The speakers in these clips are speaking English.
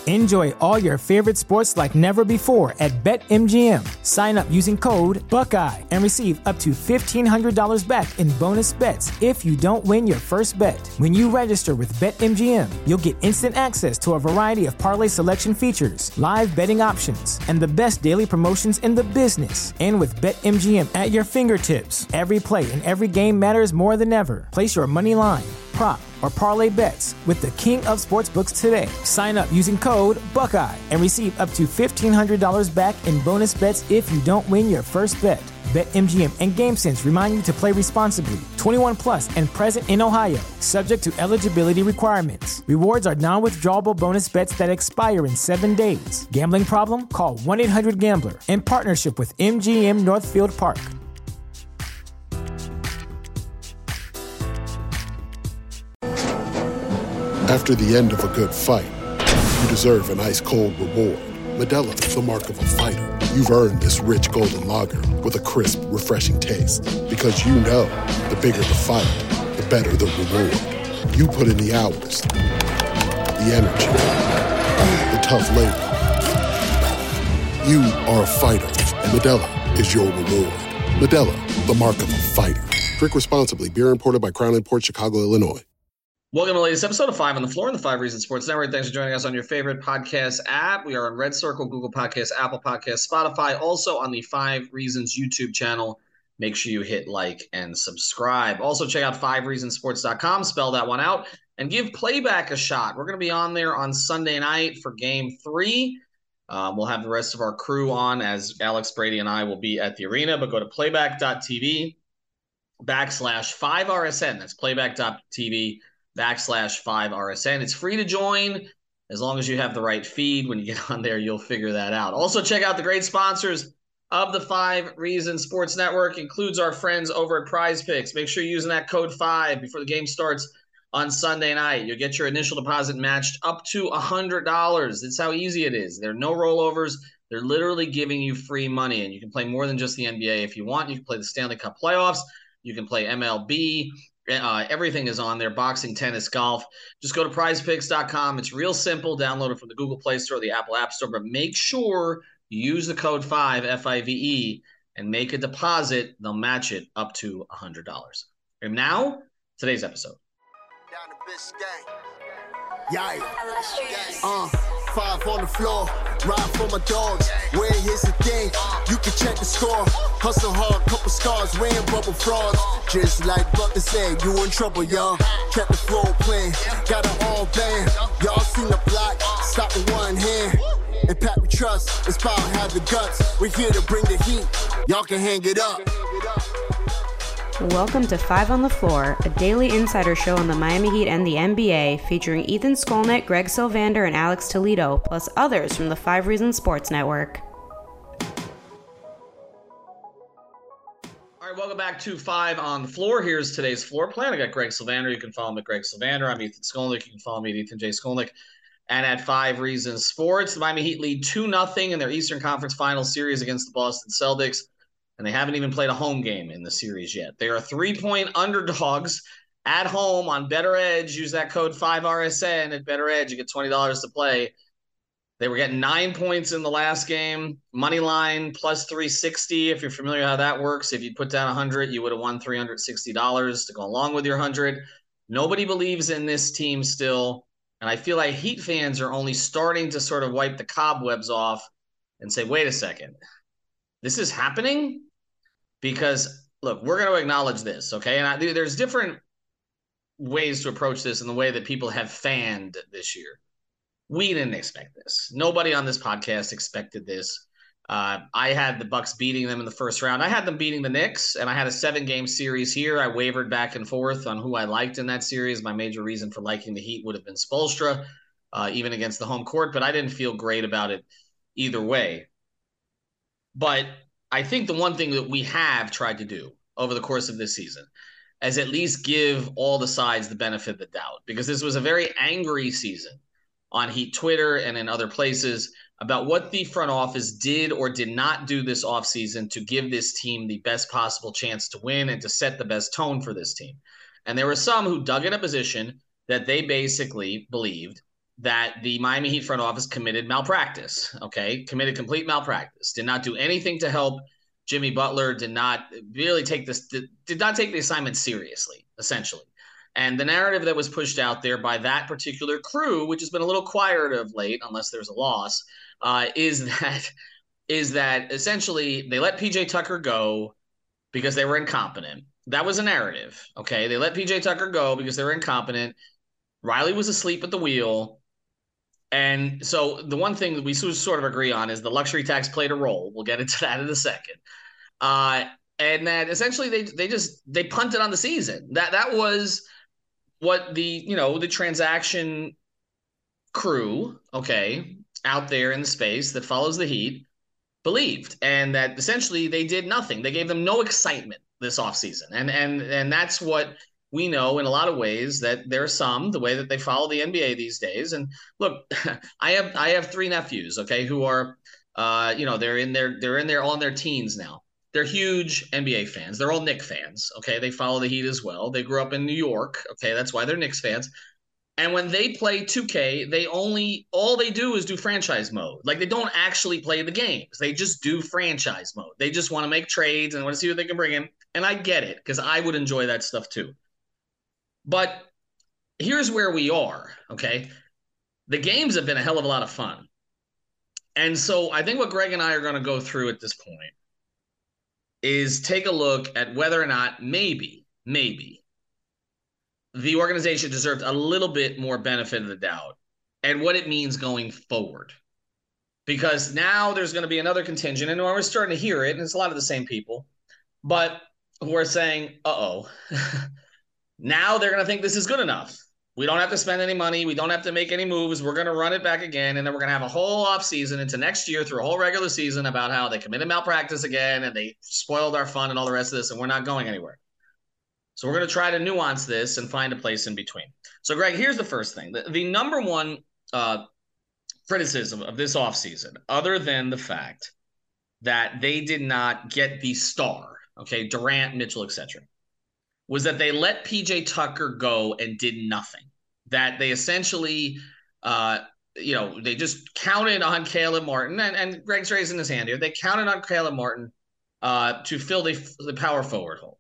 Enjoy all your favorite sports like never before at BetMGM. Sign up using code Buckeye and receive up to $1,500 back in bonus bets if you don't win your first bet. When you register with BetMGM, you'll get instant access to a variety of parlay selection features, live betting options, and the best daily promotions in the business. And with BetMGM at your fingertips, every play and every game matters more than ever. Place your money line, prop, or parlay bets with the king of sportsbooks today. Sign up using code Buckeye and receive up to $1,500 back in bonus bets if you don't win your first bet. BetMGM and GameSense remind you to play responsibly. 21 plus and present in Ohio, subject to eligibility requirements. Rewards are non-withdrawable bonus bets that expire in 7 days. Gambling problem? Call 1-800-GAMBLER. In partnership with MGM Northfield Park. After the end of a good fight, you deserve an ice-cold reward. Modelo is the mark of a fighter. You've earned this rich golden lager with a crisp, refreshing taste. Because you know, the bigger the fight, the better the reward. You put in the hours, the energy, the tough labor. You are a fighter, and Modelo is your reward. Modelo, the mark of a fighter. Drink responsibly. Beer imported by Crown Imports, Chicago, Illinois. Welcome to the latest episode of 5 on the Floor on the 5 Reasons Sports Network. Thanks for joining us on your favorite podcast app. We are on Red Circle, Google Podcasts, Apple Podcasts, Spotify, also on the 5 Reasons YouTube channel. Make sure you hit like and subscribe. Also, check out 5reasonsports.com, spell that one out, and give Playback a shot. We're going to be on there on Sunday night for Game 3. We'll have the rest of our crew on as Alex Brady and I will be at the arena, but go to playback.tv/5RSN. That's playback.tv/5RSN. It's free to join as long as you have the right feed. When you get on there, you'll figure that out. Also, check out the great sponsors of the 5 Reasons Sports Network. Includes our friends over at Prize Picks. Make sure you're using that code 5 before the game starts on Sunday night. You'll get your initial deposit matched up to $100. That's how easy it is. There are no rollovers. They're literally giving you free money, and you can play more than just the NBA if you want. You can play the Stanley Cup playoffs. You can play MLB. Everything is on there, boxing, tennis, golf. Just go to prizepicks.com. It's real simple. Download it from the Google Play Store or the Apple App Store. But make sure you use the code 5, F-I-V-E, and make a deposit. They'll match it up to $100. And now, today's episode. Down the bitch gang. 5 on the floor, ride for my dogs. Where here's the thing, you can check the score. Hustle hard, couple scars, wearing bubble frauds. Just like Butler said, you in trouble, y'all. Kept the flow playing, got it all banned. Y'all seen the block, stop with one hand. And Pat we trust, it's power, have the guts. We're here to bring the heat, y'all can hang it up. Welcome to 5 on the Floor, a daily insider show on the Miami Heat and the NBA, featuring Ethan Skolnick, Greg Sylvander, and Alex Toledo, plus others from the 5 Reasons Sports Network. All right, welcome back to 5 on the Floor. Here's today's floor plan. I got Greg Sylvander. You can follow me at Greg Sylvander. I'm Ethan Skolnick. You can follow me at Ethan J. Skolnick. And at 5 Reasons Sports, the Miami Heat lead 2-0 in their Eastern Conference Finals series against the Boston Celtics. And they haven't even played a home game in the series yet. They are 3-point underdogs at home on Better Edge. Use that code 5RSN at Better Edge. You get $20 to play. They were getting 9 points in the last game. Money line plus 360. If you're familiar how that works, if you put down 100, you would have won $360 to go along with your 100. Nobody believes in this team still. And I feel like Heat fans are only starting to sort of wipe the cobwebs off and say, wait a second, this is happening? Because, look, we're going to acknowledge this, okay? And there's different ways to approach this in the way that people have fanned this year. We didn't expect this. Nobody on this podcast expected this. I had the Bucks beating them in the first round. I had them beating the Knicks, and I had a 7-game series here. I wavered back and forth on who I liked in that series. My major reason for liking the Heat would have been Spoelstra, even against the home court, but I didn't feel great about it either way. But I think the one thing that we have tried to do over the course of this season is at least give all the sides the benefit of the doubt, because this was a very angry season on Heat Twitter and in other places about what the front office did or did not do this offseason to give this team the best possible chance to win and to set the best tone for this team. And there were some who dug in a position that they basically believed that the Miami Heat front office committed malpractice, committed complete malpractice, did not do anything to help Jimmy Butler, did not really take did not take the assignment seriously, essentially. And the narrative that was pushed out there by that particular crew, which has been a little quieter of late, unless there's a loss, is that essentially they let PJ Tucker go because they were incompetent. That was a narrative, okay? They let PJ Tucker go because they were incompetent. Riley was asleep at the wheel. And so the one thing that we sort of agree on is the luxury tax played a role. We'll get into that in a second. And that essentially they punted on the season. That was what the transaction crew, out there in the space that follows the Heat believed, and that essentially they did nothing. They gave them no excitement this offseason. And that's what we know in a lot of ways, that there's the way that they follow the NBA these days. And look, I have 3 nephews, who are they're in their teens now. They're huge NBA fans. They're all Knicks fans. They follow the Heat as well. They grew up in New York. That's why they're Knicks fans. And when they play 2K, all they do is do franchise mode. Like, they don't actually play the games. They just do franchise mode. They just want to make trades and want to see what they can bring in. And I get it, because I would enjoy that stuff too. But here's where we are, The games have been a hell of a lot of fun. And so I think what Greg and I are going to go through at this point is take a look at whether or not maybe the organization deserved a little bit more benefit of the doubt and what it means going forward. Because now there's going to be another contingent, and we're starting to hear it, and it's a lot of the same people, but who are saying, now they're going to think this is good enough. We don't have to spend any money. We don't have to make any moves. We're going to run it back again, and then we're going to have a whole offseason into next year through a whole regular season about how they committed malpractice again, and they spoiled our fun and all the rest of this, and we're not going anywhere. So we're going to try to nuance this and find a place in between. So, Greg, here's the first thing. The number one criticism of this offseason, other than the fact that they did not get the star, Durant, Mitchell, etc., was that they let PJ Tucker go and did nothing. That they essentially, they just counted on Caleb Martin, and Greg's raising his hand here. They counted on Caleb Martin to fill the power forward hole.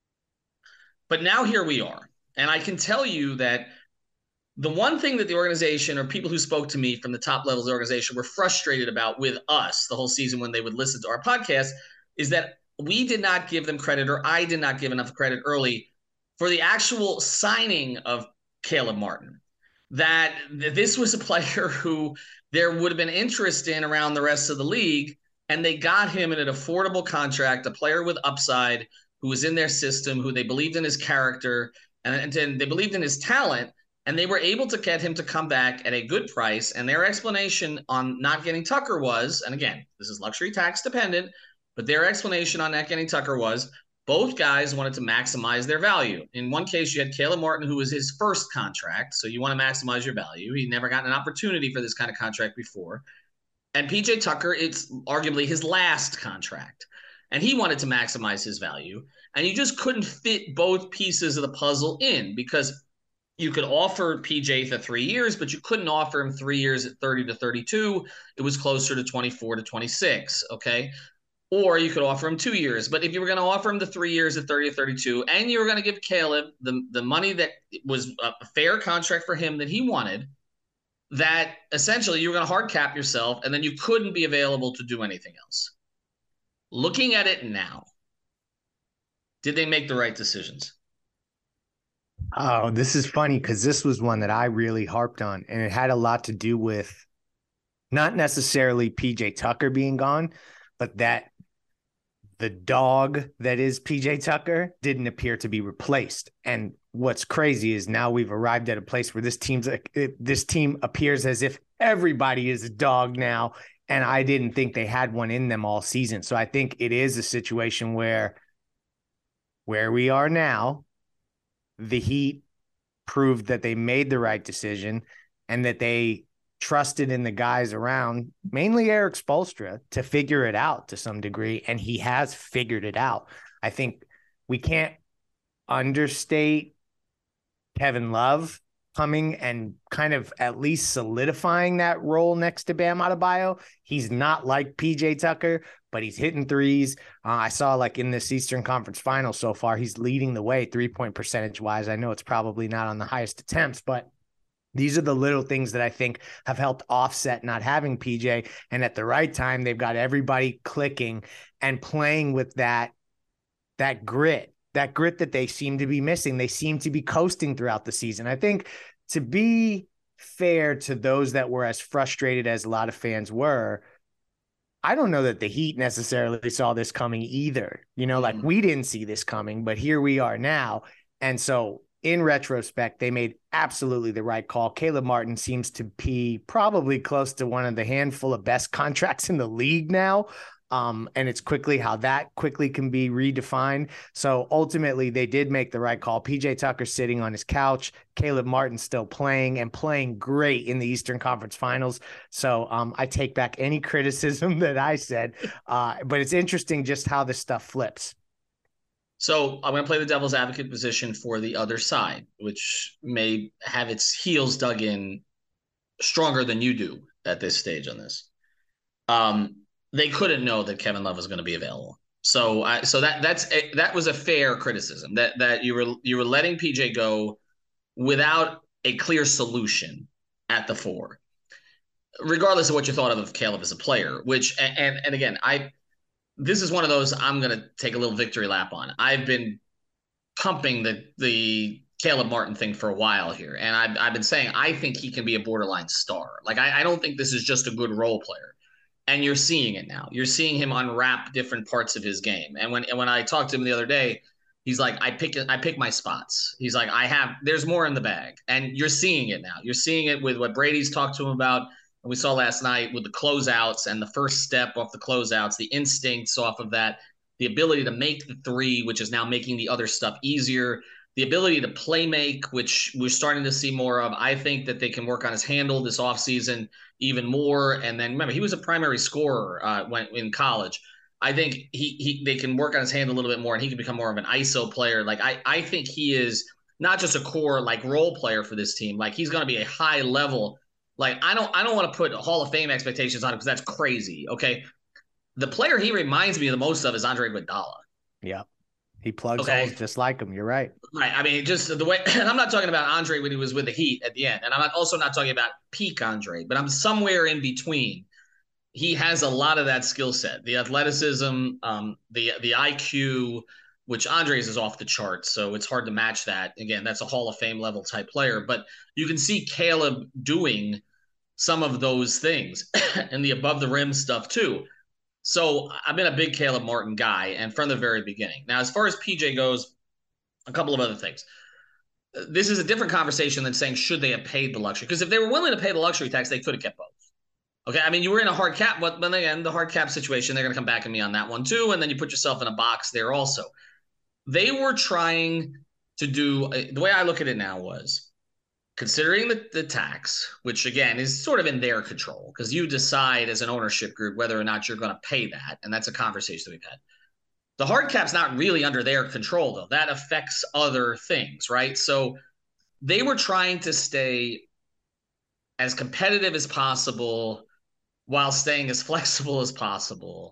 But now here we are. And I can tell you that the one thing that the organization, or people who spoke to me from the top levels of the organization, were frustrated about with us the whole season when they would listen to our podcast, is that we did not give them credit, or I did not give enough credit early for the actual signing of Caleb Martin. That this was a player who there would have been interest in around the rest of the league, and they got him in an affordable contract, a player with upside who was in their system, who they believed in his character, and they believed in his talent, and they were able to get him to come back at a good price. And their explanation on not getting Tucker was, and again, this is luxury tax dependent, but their explanation on not getting Tucker was both guys wanted to maximize their value. In one case, you had Caleb Martin, who was his first contract, so you want to maximize your value. He'd never gotten an opportunity for this kind of contract before. And PJ Tucker, it's arguably his last contract. And he wanted to maximize his value. And you just couldn't fit both pieces of the puzzle in, because you could offer PJ the 3 years, but you couldn't offer him 3 years at 30 to 32. It was closer to 24 to 26, Or you could offer him 2 years. But if you were going to offer him the 3 years at 30 to 32, and you were going to give Caleb the money that was a fair contract for him that he wanted, that essentially you were going to hard cap yourself, and then you couldn't be available to do anything else. Looking at it now, did they make the right decisions? Oh, this is funny, because this was one that I really harped on, and it had a lot to do with not necessarily PJ Tucker being gone, but that the dog that is PJ Tucker didn't appear to be replaced. And what's crazy is now we've arrived at a place where this team appears as if everybody is a dog now. And I didn't think they had one in them all season. So I think it is a situation where we are now, the Heat proved that they made the right decision and that they trusted in the guys around, mainly Erik Spoelstra, to figure it out to some degree. And he has figured it out. I think we can't understate Kevin Love coming and kind of at least solidifying that role next to Bam Adebayo. He's not like PJ Tucker, but he's hitting threes. I saw like in this Eastern Conference Final so far, he's leading the way 3-point percentage wise. I know it's probably not on the highest attempts, but these are the little things that I think have helped offset not having PJ. And at the right time, they've got everybody clicking and playing with that grit that they seem to be missing. They seem to be coasting throughout the season. I think, to be fair to those that were as frustrated as a lot of fans were, I don't know that the Heat necessarily saw this coming either. Like we didn't see this coming, but here we are now. And so in retrospect, they made absolutely the right call. Caleb Martin seems to be probably close to one of the handful of best contracts in the league now. And it's quickly how that quickly can be redefined. So ultimately, they did make the right call. PJ Tucker sitting on his couch, Caleb Martin still playing and playing great in the Eastern Conference Finals. So I take back any criticism that I said, but it's interesting just how this stuff flips. So I'm going to play the devil's advocate position for the other side, which may have its heels dug in stronger than you do at this stage on this. They couldn't know that Kevin Love was going to be available. So that was a fair criticism that you were letting PJ go without a clear solution at the 4, regardless of what you thought of Caleb as a player, which, and again, this is one of those I'm going to take a little victory lap on. I've been pumping the Caleb Martin thing for a while here, and I've been saying I think he can be a borderline star. Like I don't think this is just a good role player, and you're seeing it now. You're seeing him unwrap different parts of his game. And when I talked to him the other day, he's like, I pick my spots. He's like, there's more in the bag, and you're seeing it now. You're seeing it with what Brady's talked to him about. And we saw last night with the closeouts and the first step off the closeouts, the instincts off of that, the ability to make the 3, which is now making the other stuff easier, the ability to play make, which we're starting to see more of. I think that they can work on his handle this offseason even more. And then remember, he was a primary scorer when in college. I think they can work on his handle a little bit more, and he can become more of an ISO player. Like I think he is not just a core like role player for this team. Like he's going to be a high level. Like, I don't want to put Hall of Fame expectations on him because that's crazy, okay? The player he reminds me the most of is Andre Iguodala. Yeah. He plugs holes just like him. You're right. Right. I mean, just the way – and I'm not talking about Andre when he was with the Heat at the end. And I'm also not talking about peak Andre, but I'm somewhere in between. He has a lot of that skill set, the athleticism, the IQ, which Andre's is off the charts, so it's hard to match that. Again, that's a Hall of Fame level type player. But you can see Caleb doing – some of those things and the above the rim stuff too. So I've been a big Caleb Martin guy, and from the very beginning. Now, as far as PJ goes, a couple of other things. This is a different conversation than saying, should they have paid the luxury? Because if they were willing to pay the luxury tax, they could have kept both. Okay, I mean, you were in a hard cap, but then again, the hard cap situation, they're going to come back at me on that one too, and then you put yourself in a box there also. They were trying to do, the way I look at it now was, considering the tax, which again is sort of in their control because you decide as an ownership group whether or not you're going to pay that. And that's a conversation that we've had. The hard cap's not really under their control, though. That affects other things, right? So they were trying to stay as competitive as possible while staying as flexible as possible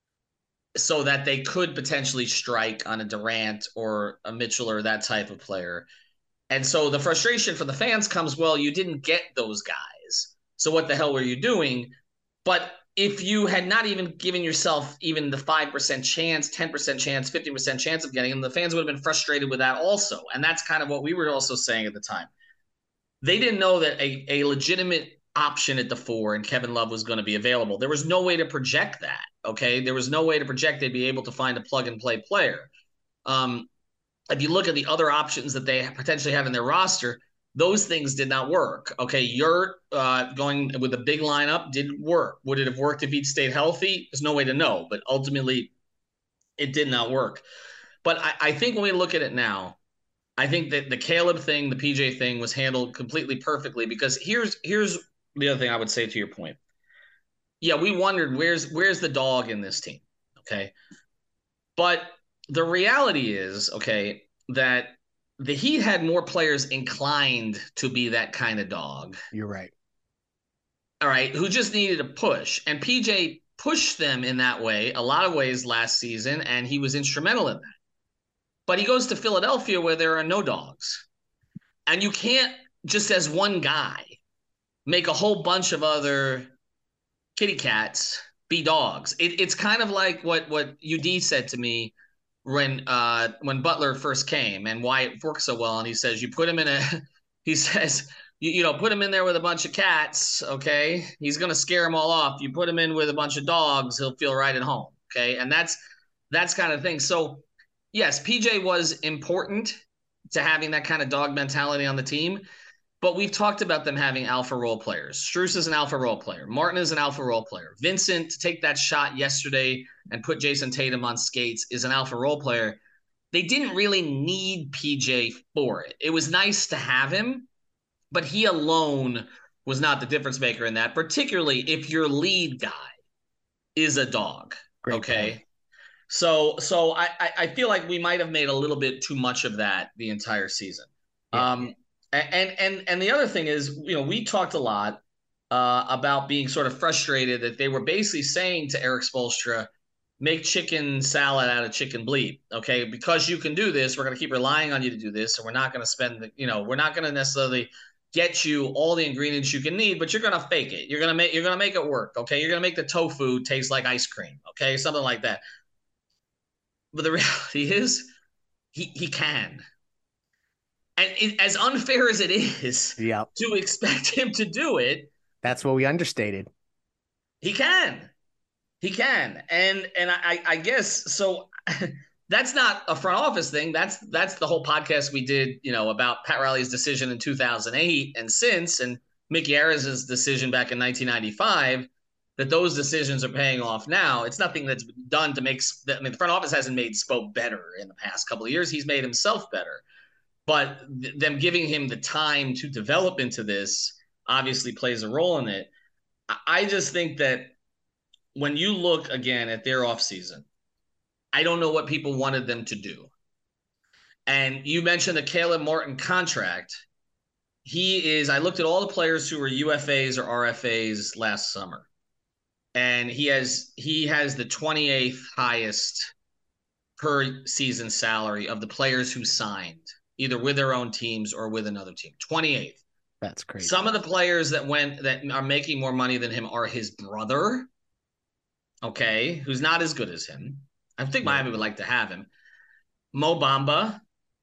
so that they could potentially strike on a Durant or a Mitchell or that type of player. And so the frustration for the fans comes, well, you didn't get those guys. So what the hell were you doing? But if you had not even given yourself even the 5% chance, 10% chance, 15% chance of getting them, the fans would have been frustrated with that also. And that's kind of what we were also saying at the time. They didn't know that a legitimate option at the 4 and Kevin Love was going to be available. There was no way to project that, okay? There was no way to project they'd be able to find a plug-and-play player. If you look at the other options that they potentially have in their roster, those things did not work. Okay, Yurt going with a big lineup didn't work. Would it have worked if he'd stayed healthy? There's no way to know, but ultimately it did not work. But I think when we look at it now, I think that the Caleb thing, the PJ thing was handled completely perfectly because here's the other thing I would say to your point. Yeah, we wondered where's the dog in this team, okay? But the reality is, okay, that the Heat had more players inclined to be that kind of dog. You're right. All right, who just needed a push. And PJ pushed them in that way, a lot of ways last season, and he was instrumental in that. But he goes to Philadelphia where there are no dogs. And you can't, just as one guy, make a whole bunch of other kitty cats be dogs. It's kind of like what UD said to me when Butler first came and why it works so well. And he says, you put him in put him in there with a bunch of cats, okay? He's going to scare them all off. You put him in with a bunch of dogs, he'll feel right at home, okay? And that's kind of thing. So, yes, PJ was important to having that kind of dog mentality on the team, but we've talked about them having alpha role players. Strus is an alpha role player. Martin is an alpha role player. Vincent, to take that shot yesterday and put Jason Tatum on skates, is an alpha role player. They didn't really need PJ for it. It was nice to have him, but he alone was not the difference maker in that, particularly if your lead guy is a dog. Great okay. point. So I feel like we might have made a little bit too much of that the entire season. Yeah. And the other thing is, we talked a lot about being sort of frustrated that they were basically saying to Erik Spoelstra, make chicken salad out of chicken bleep. Okay. Because you can do this, we're going to keep relying on you to do this. And we're not going to spend we're not going to necessarily get you all the ingredients you can need, but you're going to fake it. You're going to make it work. Okay. You're going to make the tofu taste like ice cream. Okay. Something like that. But the reality is he can. And as unfair as it is to expect him to do it. That's what we understated. He can. And I guess so. That's not a front office thing. That's the whole podcast we did, about Pat Riley's decision in 2008 and since, and Mickey Ariz's decision back in 1995, that those decisions are paying off now. It's nothing that's been done to make – the front office hasn't made Spo better in the past couple of years. He's made himself better. But them giving him the time to develop into this obviously plays a role in it. I just think that when you look, again, at their offseason, I don't know what people wanted them to do. And you mentioned the Caleb Martin contract. I looked at all the players who were UFAs or RFAs last summer. And he has the 28th highest per season salary of the players who signed, either with their own teams or with another team. 28th. That's crazy. Some of the players that are making more money than him are his brother, okay, who's not as good as him. I think Miami would like to have him. Mo Bamba,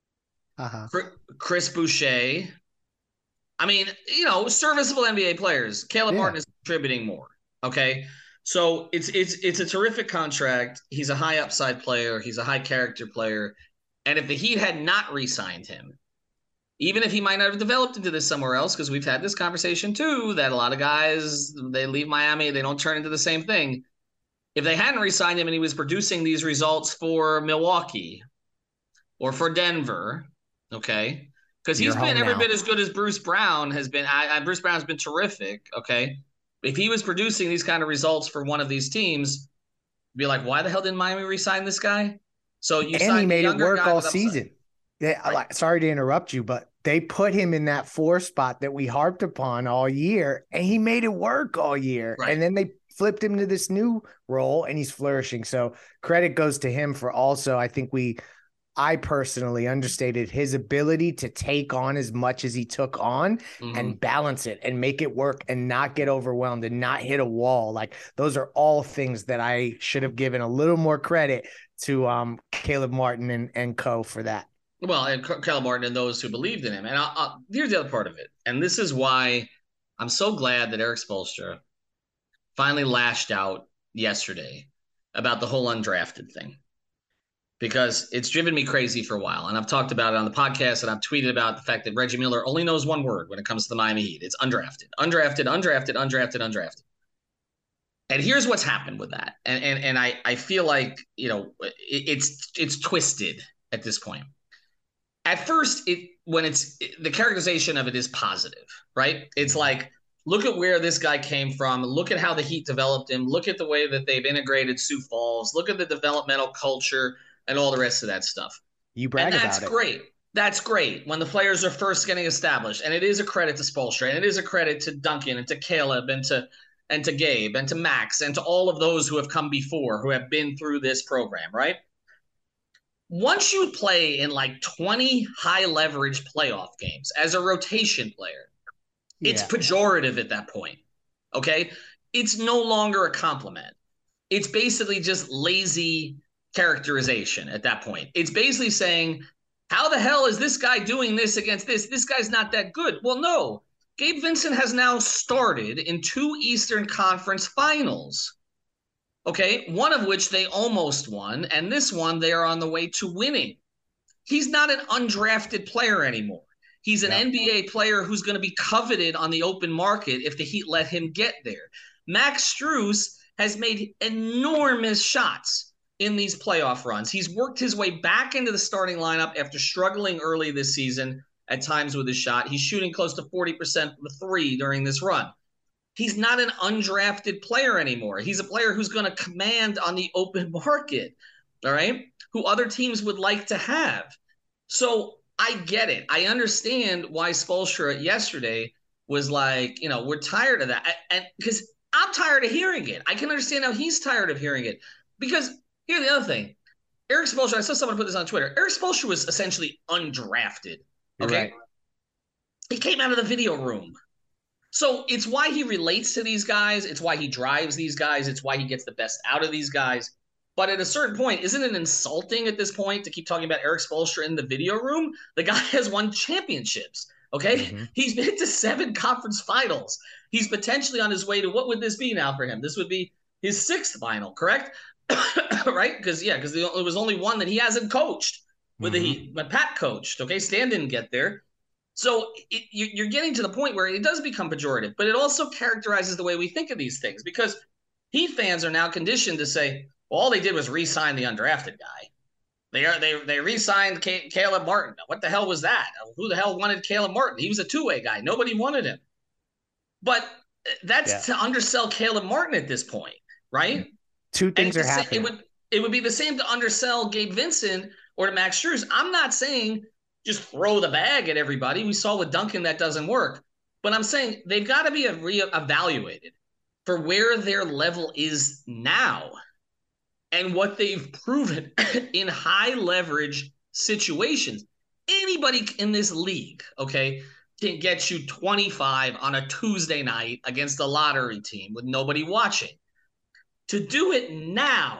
Chris Boucher. I mean, serviceable NBA players. Caleb Martin is contributing more, okay? So it's a terrific contract. He's a high upside player. He's a high character player. And if the Heat had not re-signed him, even if he might not have developed into this somewhere else, because we've had this conversation too, that a lot of guys, they leave Miami, they don't turn into the same thing. If they hadn't re-signed him and he was producing these results for Milwaukee or for Denver, okay, because he's been every bit as good as Bruce Brown has been. Bruce Brown's been terrific, okay. If he was producing these kind of results for one of these teams, be like, why the hell didn't Miami re-sign this guy? So he made it work all season. Sorry to interrupt you, but they put him in that 4 spot that we harped upon all year, and he made it work all year. Right. And then they flipped him to this new role, and he's flourishing. So credit goes to him for also, I personally understated his ability to take on as much as he took on and balance it and make it work and not get overwhelmed and not hit a wall. Like, those are all things that I should have given a little more credit to Caleb Martin and co for that. Well, and Caleb Martin and those who believed in him. And here's the other part of it. And this is why I'm so glad that Erik Spoelstra finally lashed out yesterday about the whole undrafted thing. Because it's driven me crazy for a while. And I've talked about it on the podcast, and I've tweeted about the fact that Reggie Miller only knows one word when it comes to the Miami Heat. It's undrafted, undrafted, undrafted, undrafted, undrafted. And here's what's happened with that. And I feel like, it's twisted at this point. At first, the characterization of it is positive, right? It's like, look at where this guy came from. Look at how the Heat developed him. Look at the way that they've integrated Sioux Falls. Look at the developmental culture and all the rest of that stuff. You brag about it. And that's great. That's great when the players are first getting established. And it is a credit to Spoelstra, and it is a credit to Duncan and to Caleb and to Gabe and to Max and to all of those who have come before, who have been through this program, right? Once you play in like 20 high leverage playoff games as a rotation player, it's pejorative at that point. Okay. It's no longer a compliment. It's basically just lazy characterization at that point. It's basically saying, how the hell is this guy doing this against this? This guy's not that good. Well, no. Gabe Vincent has now started in 2 Eastern Conference finals. Okay, one of which they almost won, and this one they are on the way to winning. He's not an undrafted player anymore. He's an NBA player who's going to be coveted on the open market if the Heat let him get there. Max Strus has made enormous shots in these playoff runs. He's worked his way back into the starting lineup after struggling early this season at times with his shot. He's shooting close to 40% from the three during this run. He's not an undrafted player anymore. He's a player who's going to command on the open market, all right, who other teams would like to have. So I get it. I understand why Spoelstra yesterday was like, we're tired of that. And because I'm tired of hearing it. I can understand how he's tired of hearing it. Because here's the other thing. Erik Spoelstra, I saw someone put this on Twitter. Erik Spoelstra was essentially undrafted, okay? Right. He came out of the video room. So it's why he relates to these guys. It's why he drives these guys. It's why he gets the best out of these guys. But at a certain point, isn't it insulting at this point to keep talking about Erik Spoelstra in the video room? The guy has won championships, okay? Mm-hmm. He's been to 7 conference finals. He's potentially on his way to, what would this be now for him? This would be his 6th final, correct? Right? Because there was only one that he hasn't coached with the Heat, but Pat coached, okay? Stan didn't get there. So you're getting to the point where it does become pejorative, but it also characterizes the way we think of these things, because Heat fans are now conditioned to say, well, all they did was re-sign the undrafted guy. They re-signed Caleb Martin. What the hell was that? Who the hell wanted Caleb Martin? He was a two-way guy. Nobody wanted him. But that's to undersell Caleb Martin at this point, right? Two things are happening. It would be the same to undersell Gabe Vincent or to Max Strus. I'm not saying just throw the bag at everybody. We saw with Duncan that doesn't work. But I'm saying they've got to be re-evaluated for where their level is now and what they've proven in high leverage situations. Anybody in this league, okay, can get you 25 on a Tuesday night against a lottery team with nobody watching. To do it now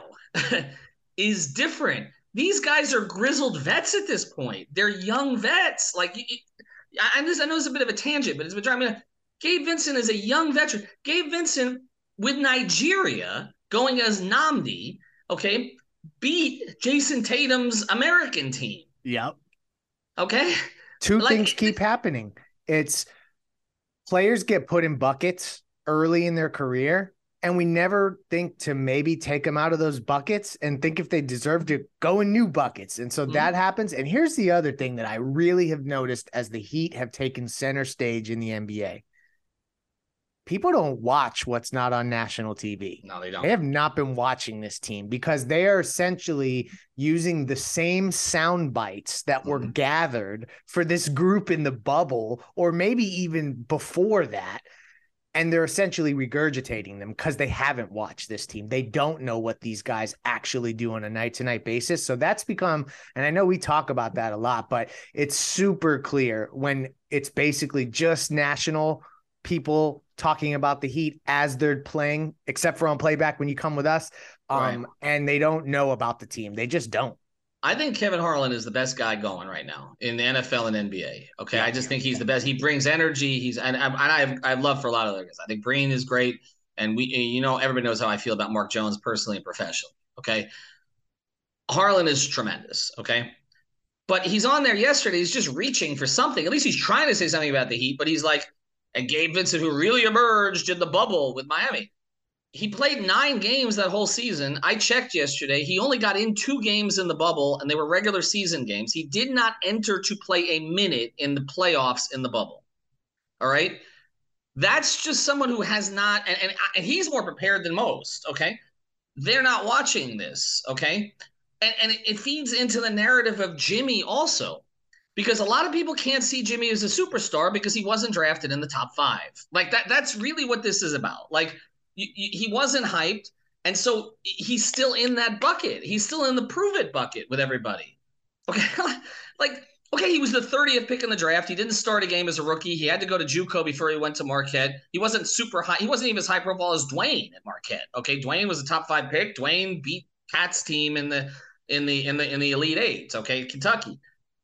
is different. These guys are grizzled vets at this point. They're young vets. Like, I know it's a bit of a tangent, but it's been driving me. Gabe Vincent is a young veteran. Gabe Vincent with Nigeria going as Nnamdi, okay, beat Jason Tatum's American team. Yep. Okay. Two things keep happening. It's players get put in buckets early in their career, and we never think to maybe take them out of those buckets and think if they deserve to go in new buckets. And so that happens. And here's the other thing that I really have noticed as the Heat have taken center stage in the NBA. People don't watch what's not on national TV. No, they don't. They have not been watching this team because they are essentially using the same sound bites that were gathered for this group in the bubble, or maybe even before that. And they're essentially regurgitating them because they haven't watched this team. They don't know what these guys actually do on a night-to-night basis. So that's become, and I know we talk about that a lot, but it's super clear when it's basically just national people talking about the Heat as they're playing, except for on playback when you come with us, right. And they don't know about the team. They just don't. I think Kevin Harlan is the best guy going right now in the NFL and NBA. Okay, I just think he's the best. He brings energy. I have love for a lot of other guys. I think Breen is great, and everybody knows how I feel about Mark Jones personally and professionally. Okay, Harlan is tremendous. Okay, but he's on there yesterday. He's just reaching for something. At least he's trying to say something about the Heat. But he's like, and Gabe Vincent, who really emerged in the bubble with Miami. He played 9 games that whole season. I checked yesterday. He only got in 2 games in the bubble, and they were regular season games. He did not enter to play a minute in the playoffs in the bubble. All right? That's just someone who has not, and he's more prepared than most, okay? They're not watching this, okay? And it feeds into the narrative of Jimmy also. because a lot of people can't see Jimmy as a superstar because he wasn't drafted in the top 5. Like that's really what this is about. Like he wasn't hyped. And so he's still in that bucket. He's still in the prove it bucket with everybody. Okay. Okay, he was the 30th pick in the draft. He didn't start a game as a rookie. He had to go to JUCO before he went to Marquette. He wasn't super high. He wasn't even as high profile as Dwayne at Marquette. Okay, Dwayne was a top 5 pick. Dwayne beat Pat's team in the Elite Eight. Okay, Kentucky.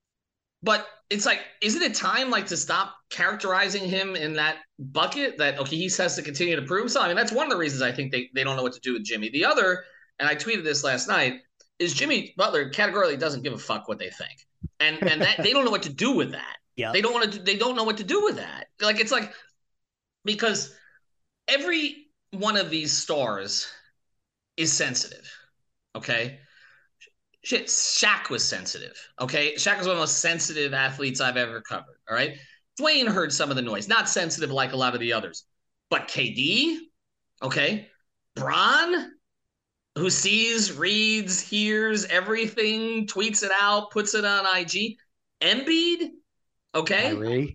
But it's like, isn't it time like to stop characterizing him in that bucket that, okay, he has to continue to prove something? I mean, that's one of the reasons I think they don't know what to do with Jimmy. The other, and I tweeted this last night, is Jimmy Butler categorically doesn't give a fuck what they think. And that they don't know what to do with that. Yeah. They don't know what to do with that. Like, it's like, because every one of these stars is sensitive. Okay. Shit, Shaq was sensitive. Okay. Shaq was one of the most sensitive athletes I've ever covered. All right. Dwayne heard some of the noise, not sensitive like a lot of the others, but KD, okay. Bron, who sees, reads, hears everything, tweets it out, puts it on IG. Embiid, okay.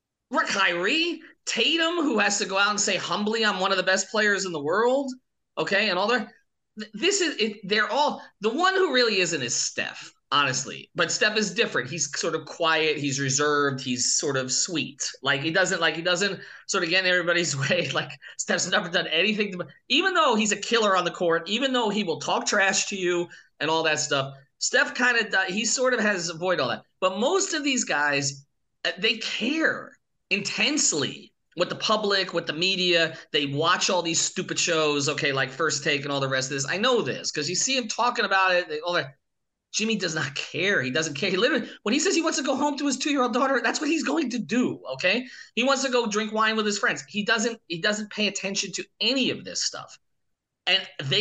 Kyrie. Tatum, who has to go out and say humbly, I'm one of the best players in the world, okay, and all that. This is it. They're all, the one who really isn't is Steph, honestly. But Steph is different. He's sort of quiet. He's reserved. He's sort of sweet. He doesn't sort of get in everybody's way. Like, Steph's never done anything even though he's a killer on the court, even though he will talk trash to you and all that stuff. Steph he sort of has avoided all that. But most of these guys, they care intensely with the public, with the media. They watch all these stupid shows, okay, like First Take and all the rest of this. I know this because you see him talking about it. All that. Jimmy does not care. He doesn't care. He literally, when he says he wants to go home to his 2-year-old daughter, that's what he's going to do, okay? He wants to go drink wine with his friends. He doesn't pay attention to any of this stuff. And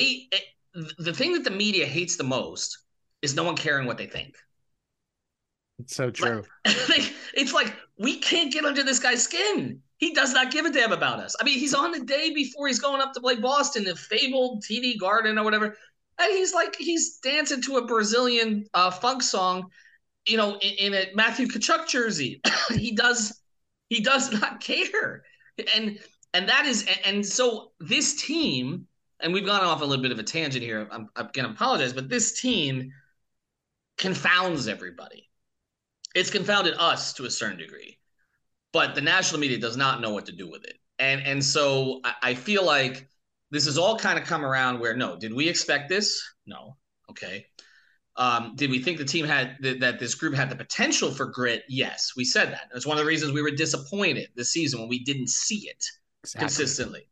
the thing that the media hates the most is no one caring what they think. It's so true. It's like, we can't get under this guy's skin. He does not give a damn about us. I mean, he's on the day before he's going up to play Boston, the fabled TD Garden or whatever. And he's dancing to a Brazilian funk song, in a Matthew Tkachuk jersey. He does not care. And that is, and so this team, and we've gone off a little bit of a tangent here. I'm going to apologize, but this team confounds everybody. It's confounded us to a certain degree, but the national media does not know what to do with it. And so I feel like this has all kind of come around where, no, did we expect this? No. Okay. Did we think the team that this group had the potential for grit? Yes, we said that. It's one of the reasons we were disappointed this season when we didn't see it consistently.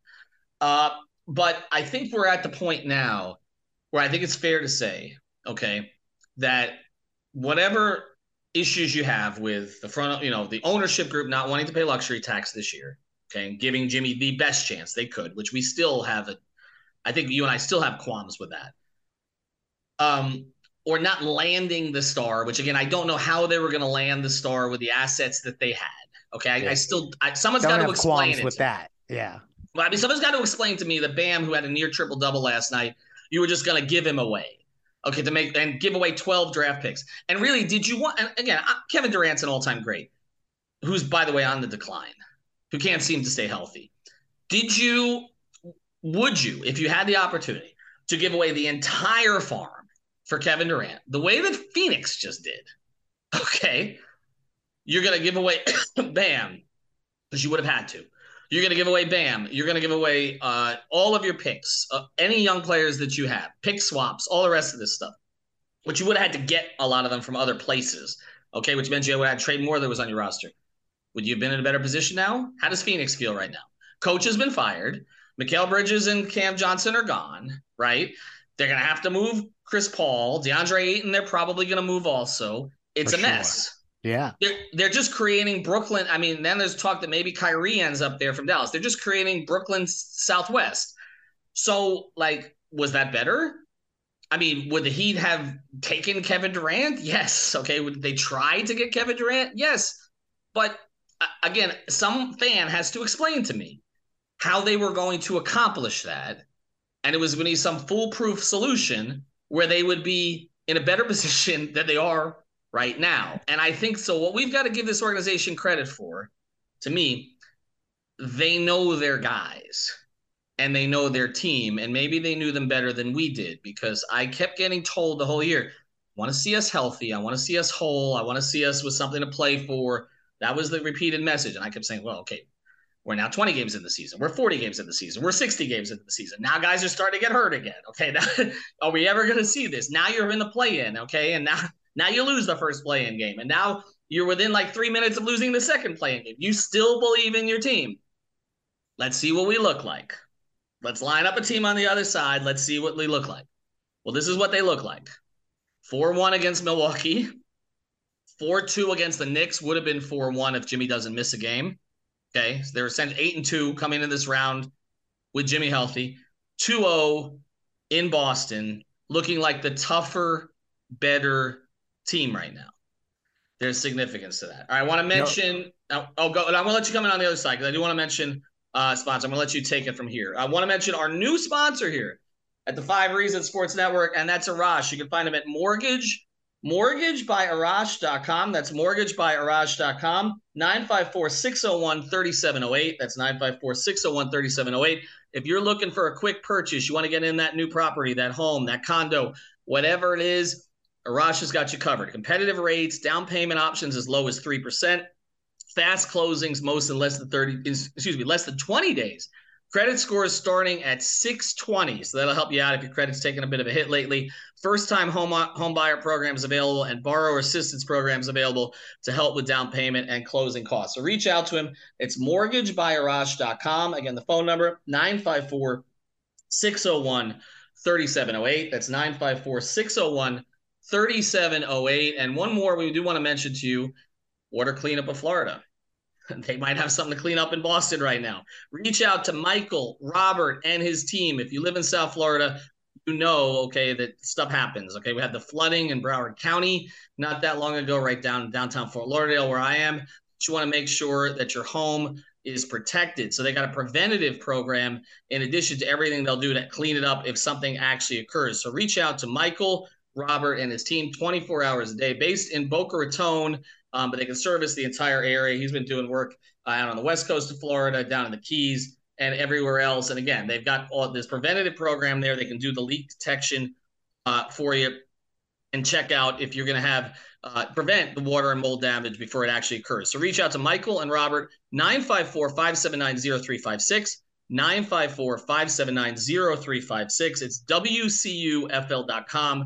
But I think we're at the point now where I think it's fair to say, okay, that whatever issues you have with the front, the ownership group not wanting to pay luxury tax this year, okay, and giving Jimmy the best chance they could, which we still have I think you and I still have qualms with that. Or not landing the star, which again, I don't know how they were going to land the star with the assets that they had. Okay. I someone's got to explain it with that. Yeah. Well, I mean, someone's got to explain to me that Bam, who had a near triple double last night, you were just going to give him away. Okay. And give away 12 draft picks. And really, did you want, and again, Kevin Durant's an all-time great, who's, by the way, on the decline, who can't seem to stay healthy. Would you, if you had the opportunity to give away the entire farm for Kevin Durant, the way that Phoenix just did, okay, you're going to give away Bam, because you would have had to. You're going to give away Bam. You're going to give away all of your picks, any young players that you have, pick swaps, all the rest of this stuff, which you would have had to get a lot of them from other places, okay, which meant you would have had to trade more that was on your roster. Would you have been in a better position now? How does Phoenix feel right now? Coach has been fired. Mikal Bridges and Cam Johnson are gone, right? They're going to have to move Chris Paul. DeAndre Ayton, they're probably going to move also. It's a mess. Yeah. They're just creating Brooklyn. I mean, then there's talk that maybe Kyrie ends up there from Dallas. They're just creating Brooklyn Southwest. So, was that better? I mean, would the Heat have taken Kevin Durant? Yes. Okay. Would they try to get Kevin Durant? Yes. But again, some fan has to explain to me how they were going to accomplish that. And it was going to be some foolproof solution where they would be in a better position than they are right now. And I think so. What we've got to give this organization credit for, to me, they know their guys and they know their team, and maybe they knew them better than we did, because I kept getting told the whole year, I want to see us healthy. I want to see us whole. I want to see us with something to play for. That was the repeated message. And I kept saying, well, okay, we're now 20 games in the season. We're 40 games in the season. We're 60 games into the season. Now guys are starting to get hurt again. Okay, now, are we ever going to see this? Now you're in the play-in, okay? And now you lose the first play-in game. And now you're within like 3 minutes of losing the second play-in game. You still believe in your team. Let's see what we look like. Let's line up a team on the other side. Let's see what they look like. Well, this is what they look like. 4-1 against Milwaukee. 4-2 against the Knicks. Would have been 4-1 if Jimmy doesn't miss a game. Okay, so they were sent 8-2 coming in this round with Jimmy healthy. 2-0 in Boston, looking like the tougher, better team right now. There's significance to that. All right, I want to mention I'm going to let you come in on the other side, because I do want to mention sponsor. I'm going to let you take it from here. I want to mention our new sponsor here at the 5 Reasons Sports Network, and that's Arash. You can find them at mortgagebyarash.com. That's mortgagebyarash.com. 954-601-3708. That's 954-601-3708. If you're looking for a quick purchase, you want to get in that new property, that home, that condo, whatever it is, Arash has got you covered. Competitive rates, down payment options as low as 3%. Fast closings, most in less than 20 days. Credit scores starting at 620, so that'll help you out if your credit's taken a bit of a hit lately. First-time home buyer programs available, and borrower assistance programs available to help with down payment and closing costs. So reach out to him. It's mortgagebyarash.com. Again, the phone number, 954-601-3708. That's 954-601-3708. And one more we do want to mention to you, water cleanup of Florida. They might have something to clean up in Boston right now. Reach out to Michael, Robert, and his team. If you live in South Florida, you know, okay, that stuff happens. Okay, we had the flooding in Broward County not that long ago, right downtown Fort Lauderdale, where I am. But you want to make sure that your home is protected. So they got a preventative program in addition to everything they'll do to clean it up if something actually occurs. So reach out to Michael, Robert, and his team 24 hours a day, based in Boca Raton. But they can service the entire area. He's been doing work out on the west coast of Florida, down in the Keys, and everywhere else. And again, they've got all this preventative program there. They can do the leak detection for you, and check out if you're going to have prevent the water and mold damage before it actually occurs. So reach out to Michael and Robert, 954-579-0356, 954-579-0356. It's WCUFL.com,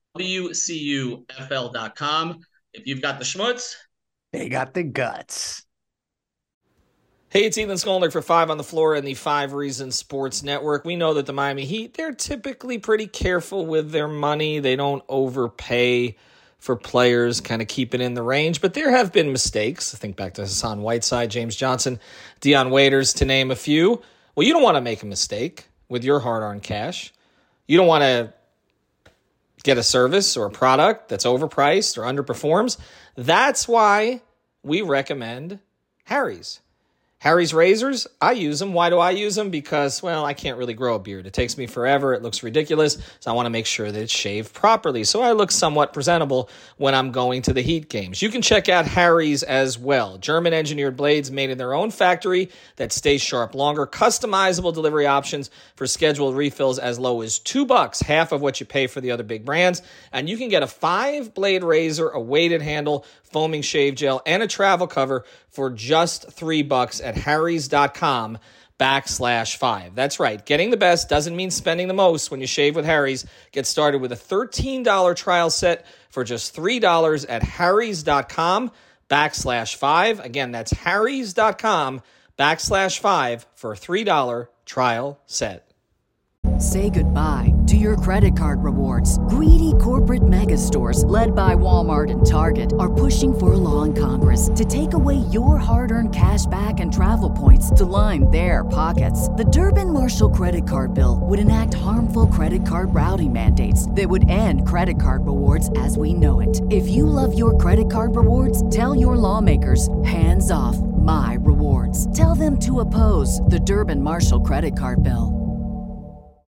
WCUFL.com. If you've got the schmutz, they got the guts. Hey, it's Ethan Skolnick for 5 on the Floor and the 5 Reasons Sports Network. We know that the Miami Heat, they're typically pretty careful with their money. They don't overpay for players, kind of keep it in the range. But there have been mistakes. I think back to Hassan Whiteside, James Johnson, Dion Waiters, to name a few. Well, you don't want to make a mistake with your hard-earned cash. You don't want to get a service or a product that's overpriced or underperforms. That's why we recommend Harry's. Harry's razors, I use them. Why do I use them? Because, well, I can't really grow a beard. It takes me forever. It looks ridiculous. So I want to make sure that it's shaved properly, so I look somewhat presentable when I'm going to the Heat games. You can check out Harry's as well. German-engineered blades made in their own factory that stay sharp longer. Customizable delivery options for scheduled refills as low as $2, half of what you pay for the other big brands. And you can get a 5-blade razor, a weighted handle, foaming shave gel, and a travel cover for just $3 at harrys.com/5. That's right. Getting the best doesn't mean spending the most when you shave with Harry's. Get started with a $13 trial set for just $3 at harrys.com/5. Again, that's harrys.com/5 for a $3 trial set. Say goodbye to your credit card rewards. Greedy corporate mega stores, led by Walmart and Target, are pushing for a law in Congress to take away your hard-earned cash back and travel points to line their pockets. The Durbin-Marshall credit card bill would enact harmful credit card routing mandates that would end credit card rewards as we know it. If you love your credit card rewards, tell your lawmakers, hands off my rewards. Tell them to oppose the Durbin-Marshall credit card bill.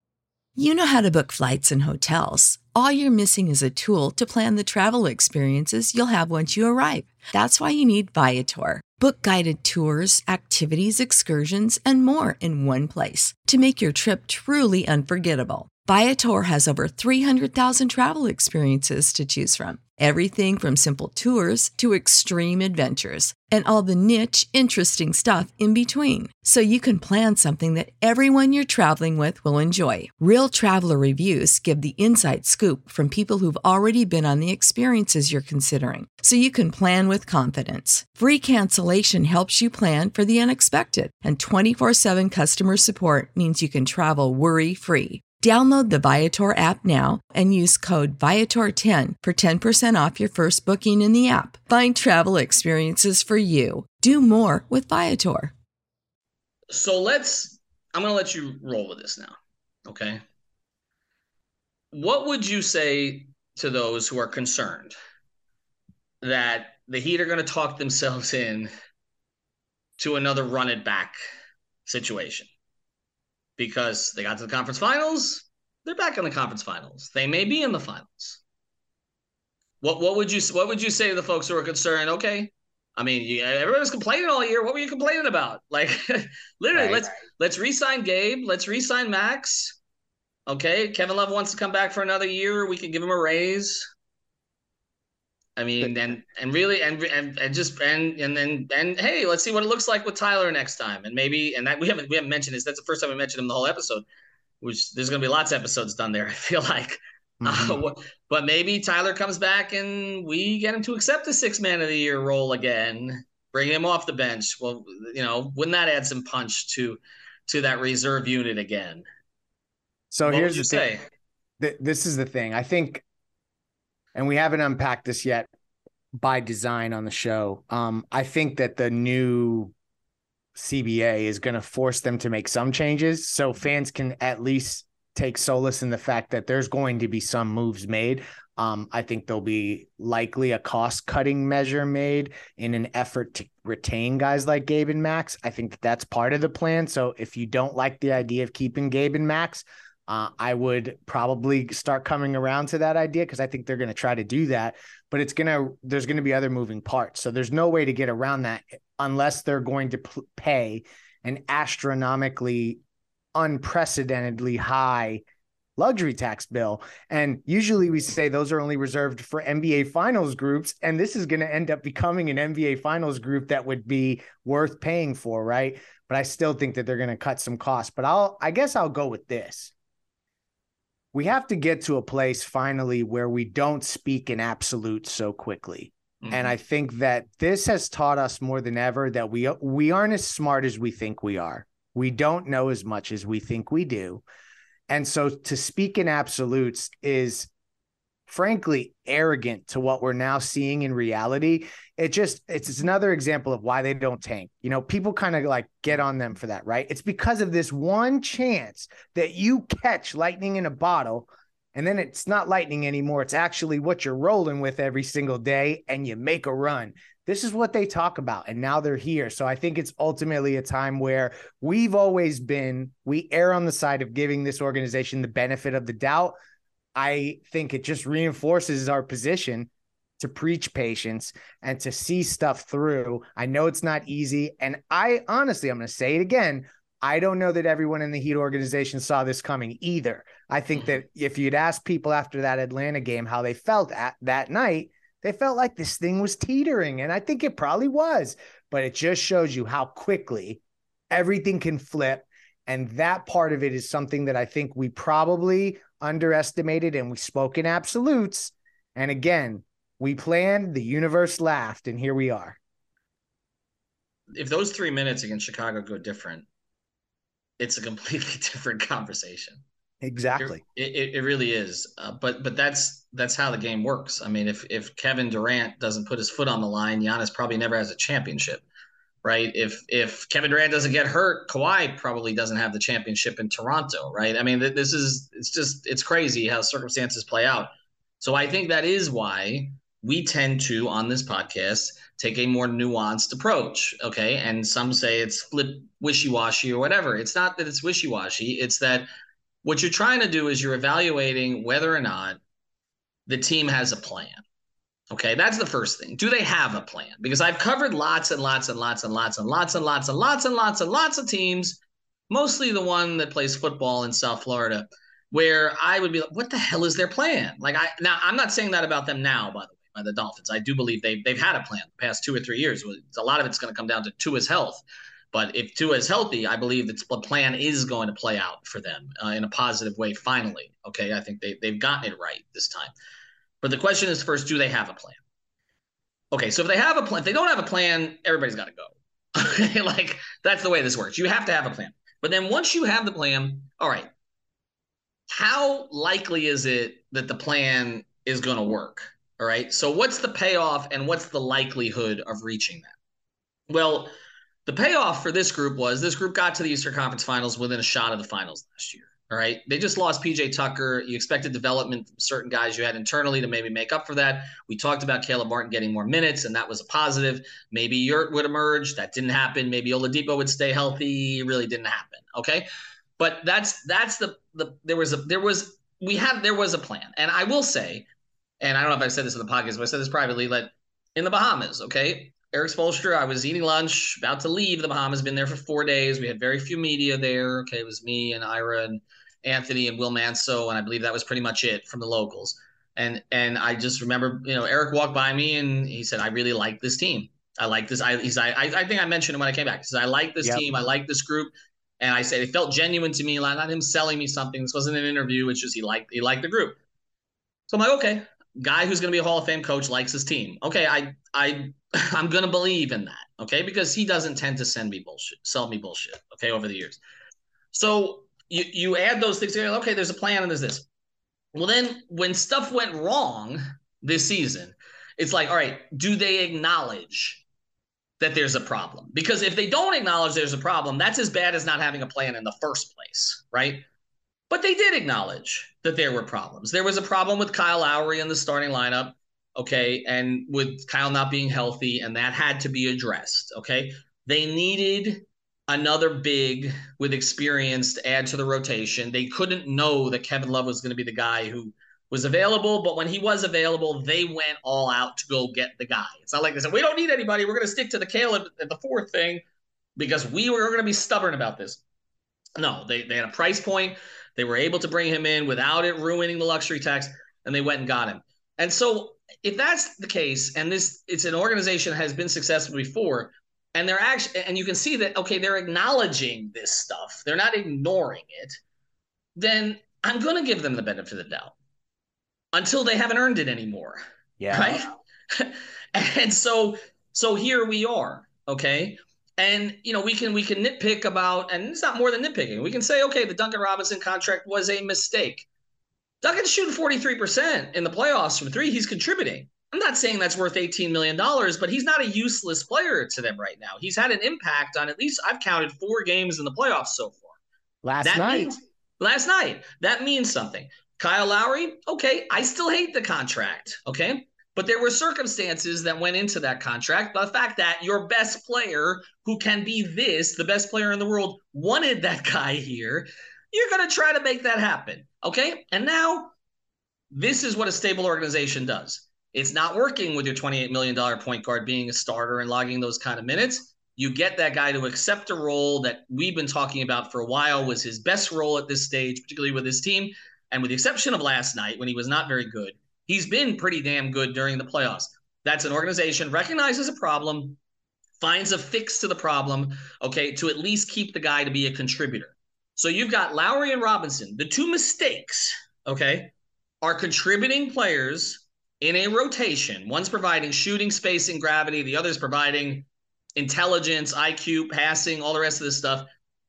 You know how to book flights and hotels. All you're missing is a tool to plan the travel experiences you'll have once you arrive. That's why you need Viator. Book guided tours, activities, excursions, and more in one place to make your trip truly unforgettable. Viator has over 300,000 travel experiences to choose from. Everything from simple tours to extreme adventures and all the niche, interesting stuff in between. So you can plan something that everyone you're traveling with will enjoy. Real traveler reviews give the inside scoop from people who've already been on the experiences you're considering. So you can plan with confidence. Free cancellation helps you plan for the unexpected. And 24/7 customer support means you can travel worry-free. Download the Viator app now and use code Viator10 for 10% off your first booking in the app. Find travel experiences for you. Do more with Viator. So I'm going to let you roll with this now, okay? What would you say to those who are concerned that the Heat are going to talk themselves in to another run it back situation? Because they got to the conference finals, they're back in the conference finals. They may be in the finals. What would you say to the folks who are concerned? Okay, I mean, everybody's complaining all year. What were you complaining about? Like, literally, let's re-sign Gabe. Let's re-sign Max. Okay, Kevin Love wants to come back for another year. We can give him a raise. I mean, and hey, let's see what it looks like with Tyler next time. And maybe, and that we haven't mentioned this. That's the first time we mentioned him the whole episode, which there's going to be lots of episodes done there, I feel like. Mm-hmm. But maybe Tyler comes back and we get him to accept the 6th man of the year role again, bring him off the bench. Well, wouldn't that add some punch to that reserve unit again? So here's the thing. This is the thing. I think, and we haven't unpacked this yet by design on the show. I think that the new CBA is going to force them to make some changes so fans can at least take solace in the fact that there's going to be some moves made. I think there'll be likely a cost-cutting measure made in an effort to retain guys like Gabe and Max. I think that's part of the plan. So if you don't like the idea of keeping Gabe and Max, I would probably start coming around to that idea because I think they're going to try to do that, but there's going to be other moving parts. So there's no way to get around that unless they're going to pay an astronomically, unprecedentedly high luxury tax bill. And usually we say those are only reserved for NBA finals groups. And this is going to end up becoming an NBA finals group that would be worth paying for. Right. But I still think that they're going to cut some costs, but I guess I'll go with this. We have to get to a place finally where we don't speak in absolutes so quickly. Mm-hmm. And I think that this has taught us more than ever that we aren't as smart as we think we are. We don't know as much as we think we do. And so to speak in absolutes is frankly arrogant to what we're now seeing in reality. It's another example of why they don't tank. People kind of like get on them for that, right? It's because of this one chance that you catch lightning in a bottle, and then it's not lightning anymore. It's actually what you're rolling with every single day, and you make a run. This is what they talk about, and now they're here. So I think it's ultimately a time where we err on the side of giving this organization the benefit of the doubt. I think it just reinforces our position to preach patience and to see stuff through. I know it's not easy. And I'm going to say it again. I don't know that everyone in the Heat organization saw this coming either. I think that if you'd asked people after that Atlanta game how they felt at that night, they felt like this thing was teetering. And I think it probably was, but it just shows you how quickly everything can flip. And that part of it is something that I think we probably underestimated, and we spoke in absolutes. And again, we planned, the universe laughed, and here we are. If those 3 minutes against Chicago go different, it's a completely different conversation. Exactly. It really is. But that's how the game works. I mean, if Kevin Durant doesn't put his foot on the line, Giannis probably never has a championship. Right. If Kevin Durant doesn't get hurt, Kawhi probably doesn't have the championship in Toronto. Right. I mean, it's crazy how circumstances play out. So I think that is why we tend to, on this podcast, take a more nuanced approach. OK. And some say it's flip wishy-washy or whatever. It's not that it's wishy-washy. It's that What you're trying to do is you're evaluating whether or not the team has a plan. Okay, that's the first thing. Do they have a plan? Because I've covered lots and lots and lots and lots and lots and lots and lots and lots and lots of teams, mostly the one that plays football in South Florida, where I would be like, what the hell is their plan? Now I'm not saying that about them now, by the way, by the Dolphins. I do believe they've had a plan the past 2 or 3 years. A lot of it's going to come down to Tua's health. But if Tua is healthy, I believe that the plan is going to play out for them in a positive way finally. Okay, I think they've gotten it right this time. But the question is first, do they have a plan? Okay, so if they have a plan, if they don't have a plan, everybody's got to go. Like, that's the way this works. You have to have a plan. But then once you have the plan, all right, how likely is it that the plan is going to work? All right, so what's the payoff and what's the likelihood of reaching that? Well, the payoff for this group was this group got to the Eastern Conference Finals within a shot of the finals last year. All right. They just lost PJ Tucker. You expected development from certain guys you had internally to maybe make up for that. We talked about Caleb Martin getting more minutes, and that was a positive. Maybe Yurt would emerge. That didn't happen. Maybe Oladipo would stay healthy. It really didn't happen. Okay. But there was a plan. And I will say, and I don't know if I said this in the podcast, but I said this privately, like in the Bahamas, okay? Eric Spoelstra, I was eating lunch, about to leave the Bahamas, been there for 4 days. We had very few media there. Okay, it was me and Ira and Anthony and Will Manso, and I believe that was pretty much it from the locals. And I just remember, Eric walked by me and he said, I really like this team. I like this. I think I mentioned it when I came back. He said, I like this team. I like this group. And I said, it felt genuine to me, like not him selling me something. This wasn't an interview. It's just he liked the group. So I'm like, okay, guy who's going to be a Hall of Fame coach likes his team. Okay, I'm going to believe in that, okay, because he doesn't tend to sell me bullshit, okay, over the years. So you add those things together, okay, there's a plan and there's this. Well, then when stuff went wrong this season, it's like, all right, do they acknowledge that there's a problem? Because if they don't acknowledge there's a problem, that's as bad as not having a plan in the first place, right? But they did acknowledge that there were problems. There was a problem with Kyle Lowry in the starting lineup, okay, and with Kyle not being healthy, and that had to be addressed, okay? They needed another big with experience to add to the rotation. They couldn't know that Kevin Love was going to be the guy who was available, but when he was available, they went all out to go get the guy. It's not like they said, we don't need anybody. We're going to stick to the Caleb at the fourth thing because we were going to be stubborn about this. No, they had a price point. They were able to bring him in without it ruining the luxury tax, and they went and got him. And so if that's the case, and it's an organization that has been successful before, and they're actually, and you can see that, okay, they're acknowledging this stuff, they're not ignoring it, then I'm going to give them the benefit of the doubt until they haven't earned it anymore. Yeah. Right. And so here we are. Okay. And, we can nitpick about, and it's not more than nitpicking. We can say, okay, the Duncan Robinson contract was a mistake. Duncan's shooting 43% in the playoffs from three. He's contributing. I'm not saying that's worth $18 million, but he's not a useless player to them right now. He's had an impact on, at least I've counted 4 games in the playoffs so far. Last night. That means something. Kyle Lowry, okay, I still hate the contract, okay? But there were circumstances that went into that contract. The fact that your best player, who can be the best player in the world, wanted that guy here, you're going to try to make that happen, okay? And now this is what a stable organization does. It's not working with your $28 million point guard being a starter and logging those kind of minutes. You get that guy to accept a role that we've been talking about for a while was his best role at this stage, particularly with his team. And with the exception of last night when he was not very good, he's been pretty damn good during the playoffs. That's an organization recognizes a problem, finds a fix to the problem, okay, to at least keep the guy to be a contributor. So you've got Lowry and Robinson. The two mistakes, okay, are contributing players in a rotation. One's providing shooting, spacing, gravity. The other's providing intelligence, IQ, passing, all the rest of this stuff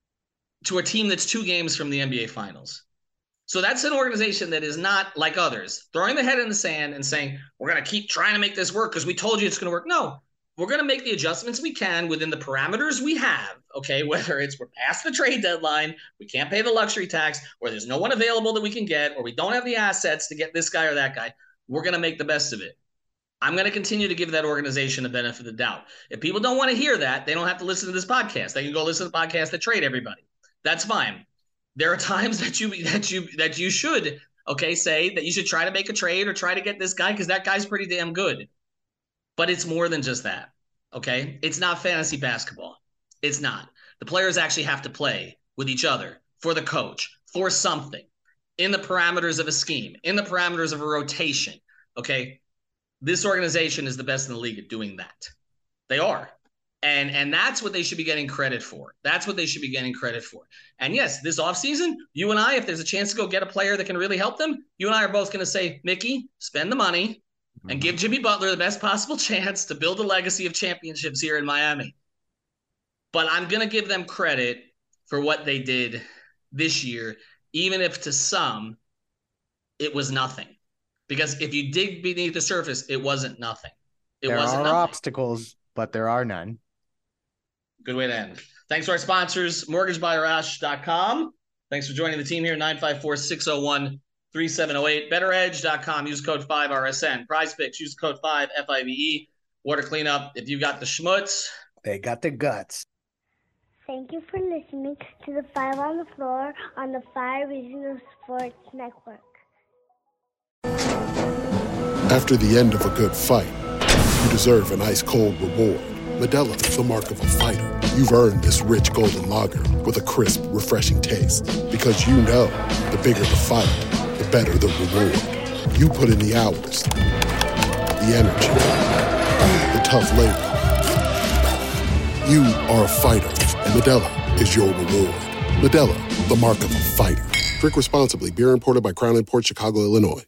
to a team that's 2 games from the NBA Finals. So that's an organization that is not like others, throwing their head in the sand and saying, we're going to keep trying to make this work because we told you it's going to work. No, we're going to make the adjustments we can within the parameters we have, okay, whether it's we're past the trade deadline, we can't pay the luxury tax, or there's no one available that we can get, or we don't have the assets to get this guy or that guy. We're going to make the best of it. I'm going to continue to give that organization the benefit of the doubt. If people don't want to hear that, they don't have to listen to this podcast. They can go listen to the podcast that trade everybody. That's fine. There are times that you should, okay, say that you should try to make a trade or try to get this guy because that guy's pretty damn good. But it's more than just that, okay? It's not fantasy basketball. It's not. The players actually have to play with each other, for the coach, for something, in the parameters of a scheme, in the parameters of a rotation, okay? This organization is the best in the league at doing that. They are. And that's what they should be getting credit for. That's what they should be getting credit for. And yes, this offseason, you and I, if there's a chance to go get a player that can really help them, you and I are both going to say, Mickey, spend the money and give Jimmy Butler the best possible chance to build a legacy of championships here in Miami. But I'm going to give them credit for what they did this year, even if to some it was nothing. Because if you dig beneath the surface, it wasn't nothing. There are obstacles, but there are none. Good way to end. Thanks to our sponsors, mortgagebuyerash.com. Thanks for joining the team here, 954-601-3708. BetterEdge.com. Use code 5RSN. Prize Picks. Use code 5FIVE. Water Cleanup. If you got the schmutz, they got the guts. Thank you for listening to the Five on the Floor on the Five Reasons Sports Network. After the end of a good fight, you deserve an ice-cold reward. Modelo, the mark of a fighter. You've earned this rich golden lager with a crisp, refreshing taste. Because you know, the bigger the fight, the better the reward. You put in the hours, the energy, the tough labor. You are a fighter, and Modelo is your reward. Modelo, the mark of a fighter. Drink responsibly. Beer imported by Crown Imports, Chicago, Illinois.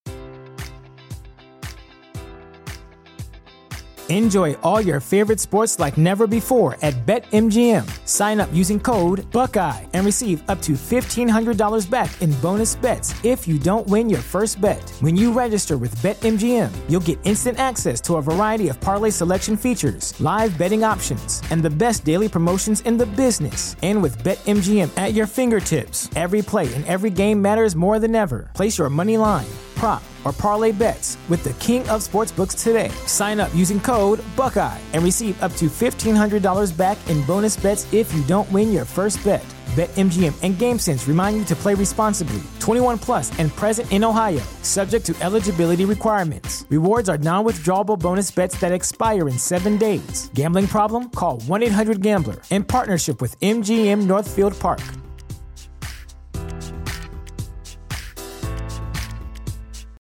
Enjoy all your favorite sports like never before at BetMGM. Sign up using code Buckeye and receive up to $1,500 back in bonus bets if you don't win your first bet. When you register with BetMGM, you'll get instant access to a variety of parlay selection features, live betting options, and the best daily promotions in the business. And with BetMGM at your fingertips, every play and every game matters more than ever. Place your money line, prop, or parlay bets with the king of sportsbooks today. Sign up using code Buckeye and receive up to $1,500 back in bonus bets if you don't win your first bet. BetMGM and GameSense remind you to play responsibly. 21 plus and present in Ohio, subject to eligibility requirements. Rewards are non-withdrawable bonus bets that expire in 7 days. Gambling problem? Call 1-800-GAMBLER. In partnership with MGM Northfield Park.